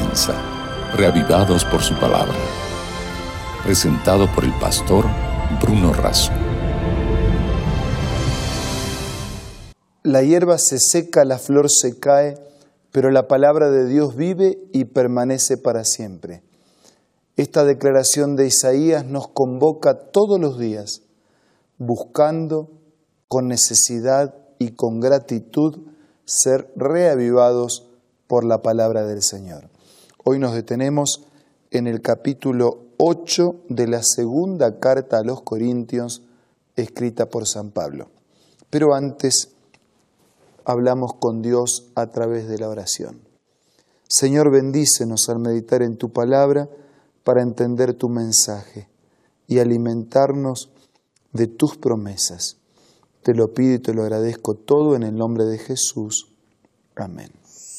comienza, reavivados por su palabra. Presentado por el pastor Bruno Razo. La hierba se seca, la flor se cae, pero la palabra de Dios vive y permanece para siempre. Esta declaración de Isaías nos convoca todos los días, buscando con necesidad y con gratitud ser reavivados por la palabra del Señor. Hoy nos detenemos en el capítulo 8 de la segunda carta a los Corintios, escrita por San Pablo. Pero antes hablamos con Dios a través de la oración. Señor, bendícenos al meditar en tu palabra para entender tu mensaje y alimentarnos de tus promesas. Te lo pido y te lo agradezco todo en el nombre de Jesús. Amén.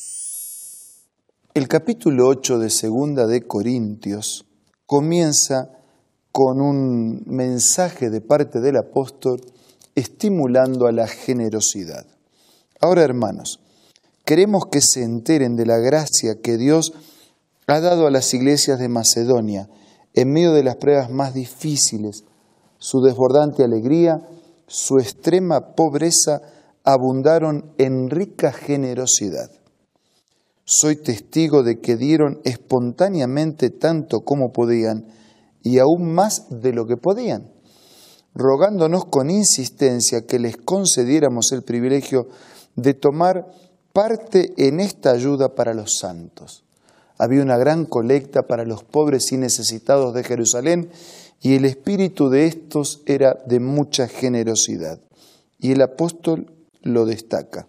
El capítulo 8 de Segunda de Corintios comienza con un mensaje de parte del apóstol estimulando a la generosidad. Ahora, hermanos, queremos que se enteren de la gracia que Dios ha dado a las iglesias de Macedonia en medio de las pruebas más difíciles. Su desbordante alegría, su extrema pobreza abundaron en rica generosidad. Soy testigo de que dieron espontáneamente tanto como podían y aún más de lo que podían, rogándonos con insistencia que les concediéramos el privilegio de tomar parte en esta ayuda para los santos. Había una gran colecta para los pobres y necesitados de Jerusalén y el espíritu de estos era de mucha generosidad. Y el apóstol lo destaca.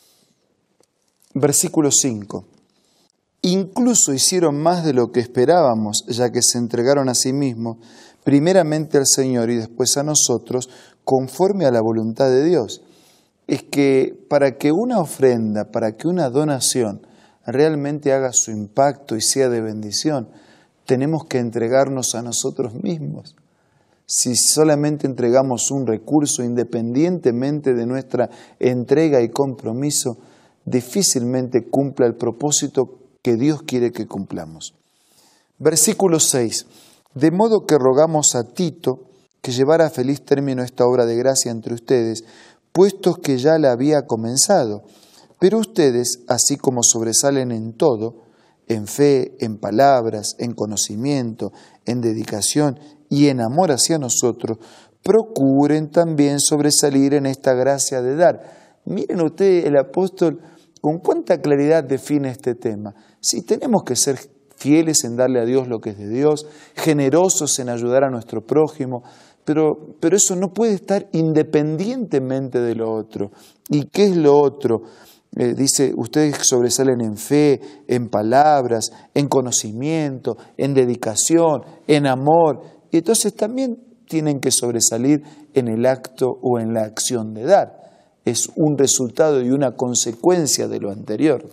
Versículo 5. Incluso hicieron más de lo que esperábamos, ya que se entregaron a sí mismos, primeramente al Señor y después a nosotros, conforme a la voluntad de Dios. Es que para que una ofrenda, para que una donación realmente haga su impacto y sea de bendición, tenemos que entregarnos a nosotros mismos. Si solamente entregamos un recurso independientemente de nuestra entrega y compromiso, difícilmente cumpla el propósito que Dios quiere que cumplamos. Versículo 6. De modo que rogamos a Tito que llevara a feliz término esta obra de gracia entre ustedes, puestos que ya la había comenzado. Pero ustedes, así como sobresalen en todo, en fe, en palabras, en conocimiento, en dedicación y en amor hacia nosotros, procuren también sobresalir en esta gracia de dar. Miren ustedes, el apóstol, con cuánta claridad define este tema. Si tenemos que ser fieles en darle a Dios lo que es de Dios, generosos en ayudar a nuestro prójimo, pero eso no puede estar independientemente de lo otro. ¿Y qué es lo otro? Dice, ustedes sobresalen en fe, en palabras, en conocimiento, en dedicación, en amor. Y entonces también tienen que sobresalir en el acto o en la acción de dar. Es un resultado y una consecuencia de lo anterior.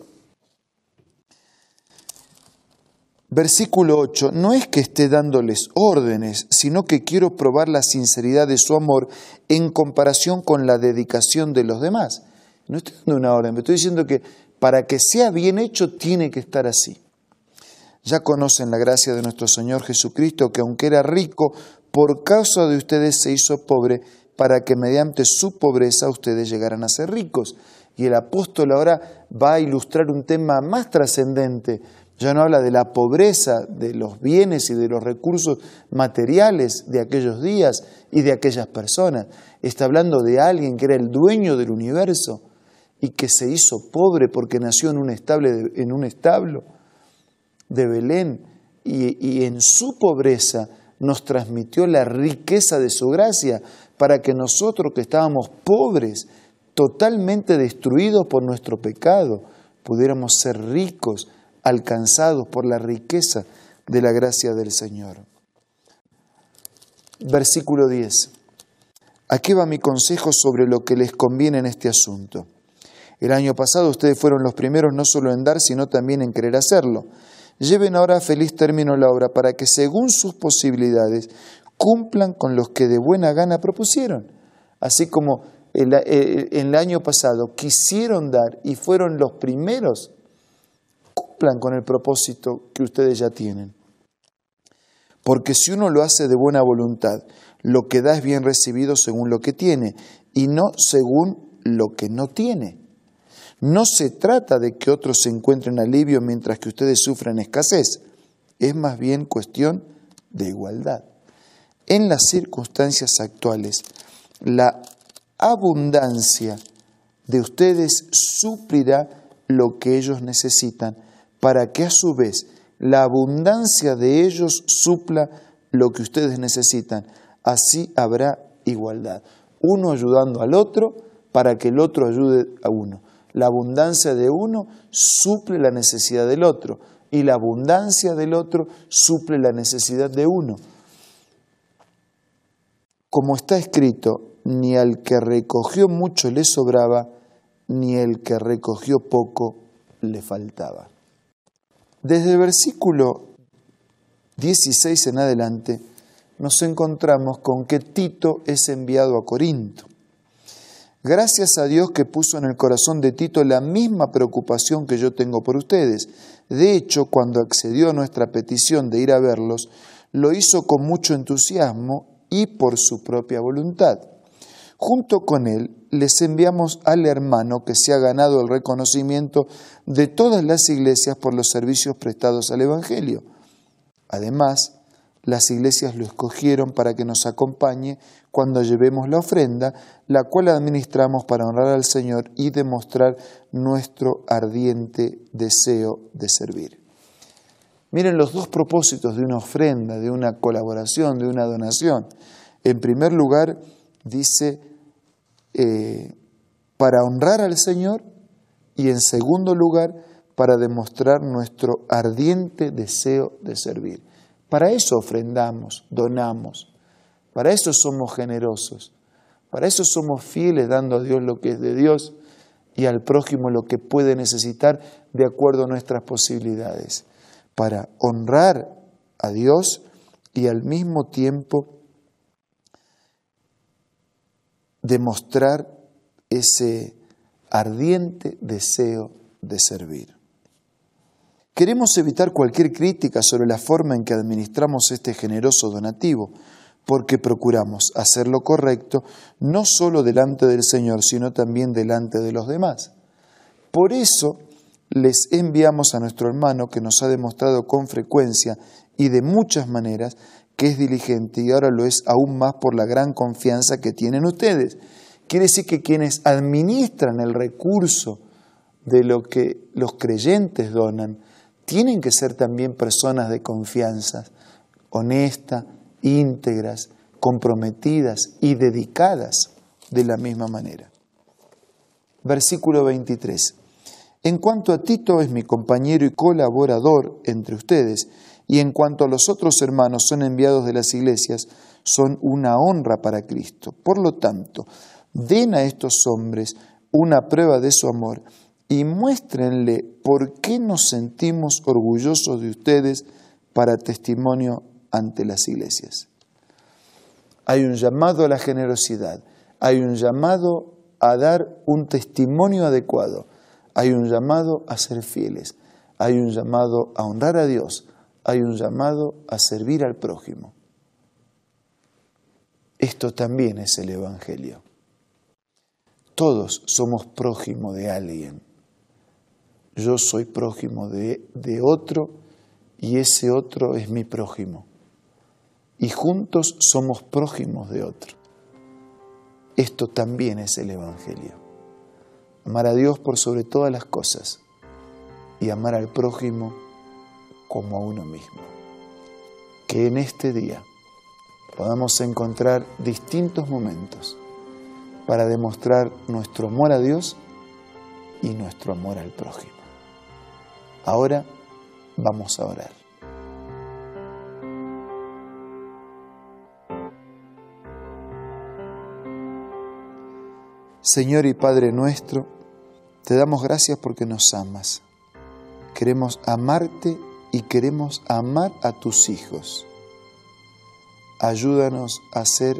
Versículo 8, no es que esté dándoles órdenes, sino que quiero probar la sinceridad de su amor en comparación con la dedicación de los demás. No estoy dando una orden, me estoy diciendo que para que sea bien hecho tiene que estar así. Ya conocen la gracia de nuestro Señor Jesucristo, que aunque era rico, por causa de ustedes se hizo pobre, para que mediante su pobreza ustedes llegaran a ser ricos. Y el apóstol ahora va a ilustrar un tema más trascendente. Ya no habla de la pobreza, de los bienes y de los recursos materiales de aquellos días y de aquellas personas. Está hablando de alguien que era el dueño del universo y que se hizo pobre porque nació en un establo de Belén y en su pobreza nos transmitió la riqueza de su gracia para que nosotros que estábamos pobres, totalmente destruidos por nuestro pecado, pudiéramos ser ricos, alcanzados por la riqueza de la gracia del Señor. Versículo 10. Aquí va mi consejo sobre lo que les conviene en este asunto. El año pasado ustedes fueron los primeros no solo en dar, sino también en querer hacerlo. Lleven ahora a feliz término la obra para que según sus posibilidades cumplan con los que de buena gana propusieron. Así como en el año pasado quisieron dar y fueron los primeros, cumplan con el propósito que ustedes ya tienen. Porque si uno lo hace de buena voluntad, lo que da es bien recibido según lo que tiene y no según lo que no tiene. No se trata de que otros se encuentren alivio mientras que ustedes sufren escasez. Es más bien cuestión de igualdad. En las circunstancias actuales, la abundancia de ustedes suplirá lo que ellos necesitan, para que a su vez la abundancia de ellos supla lo que ustedes necesitan. Así habrá igualdad. Uno ayudando al otro para que el otro ayude a uno. La abundancia de uno suple la necesidad del otro y la abundancia del otro suple la necesidad de uno. Como está escrito, ni al que recogió mucho le sobraba, ni el que recogió poco le faltaba. Desde el versículo 16 en adelante nos encontramos con que Tito es enviado a Corinto. Gracias a Dios que puso en el corazón de Tito la misma preocupación que yo tengo por ustedes. De hecho, cuando accedió a nuestra petición de ir a verlos, lo hizo con mucho entusiasmo y por su propia voluntad. Junto con él, les enviamos al hermano que se ha ganado el reconocimiento de todas las iglesias por los servicios prestados al Evangelio. Además, las iglesias lo escogieron para que nos acompañe cuando llevemos la ofrenda, la cual administramos para honrar al Señor y demostrar nuestro ardiente deseo de servir. Miren los dos propósitos de una ofrenda, de una colaboración, de una donación. En primer lugar, dice, para honrar al Señor, y en segundo lugar, para demostrar nuestro ardiente deseo de servir. Para eso ofrendamos, donamos, para eso somos generosos, para eso somos fieles dando a Dios lo que es de Dios y al prójimo lo que puede necesitar de acuerdo a nuestras posibilidades, para honrar a Dios y al mismo tiempo demostrar ese ardiente deseo de servir. Queremos evitar cualquier crítica sobre la forma en que administramos este generoso donativo, porque procuramos hacer lo correcto no solo delante del Señor, sino también delante de los demás. Por eso les enviamos a nuestro hermano que nos ha demostrado con frecuencia y de muchas maneras que es diligente y ahora lo es aún más por la gran confianza que tienen ustedes. Quiere decir que quienes administran el recurso de lo que los creyentes donan, tienen que ser también personas de confianza, honestas, íntegras, comprometidas y dedicadas de la misma manera. Versículo 23. En cuanto a Tito es mi compañero y colaborador entre ustedes, y en cuanto a los otros hermanos son enviados de las iglesias, son una honra para Cristo. Por lo tanto, den a estos hombres una prueba de su amor y muéstrenle por qué nos sentimos orgullosos de ustedes para testimonio ante las iglesias. Hay un llamado a la generosidad, hay un llamado a dar un testimonio adecuado, hay un llamado a ser fieles, hay un llamado a honrar a Dios, hay un llamado a servir al prójimo. Esto también es el Evangelio. Todos somos prójimo de alguien. Yo soy prójimo de otro y ese otro es mi prójimo. Y juntos somos prójimos de otro. Esto también es el Evangelio. Amar a Dios por sobre todas las cosas y amar al prójimo como a uno mismo. Que en este día podamos encontrar distintos momentos para demostrar nuestro amor a Dios y nuestro amor al prójimo. Ahora vamos a orar. Señor y Padre nuestro, te damos gracias porque nos amas. Queremos amarte y queremos amar a tus hijos. Ayúdanos a hacer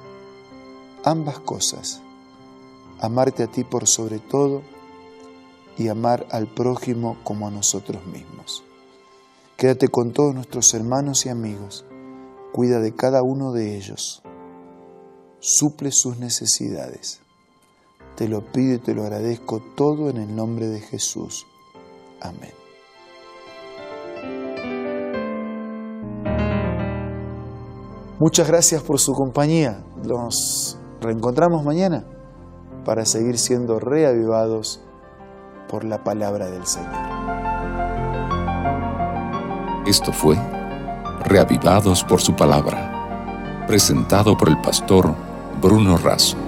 ambas cosas, amarte a ti por sobre todo y amar al prójimo como a nosotros mismos. Quédate con todos nuestros hermanos y amigos. Cuida de cada uno de ellos. Suple sus necesidades. Te lo pido y te lo agradezco todo en el nombre de Jesús. Amén. Muchas gracias por su compañía. Nos reencontramos mañana para seguir siendo reavivados por la palabra del Señor. Esto fue Reavivados por su palabra, presentado por el pastor Bruno Razo.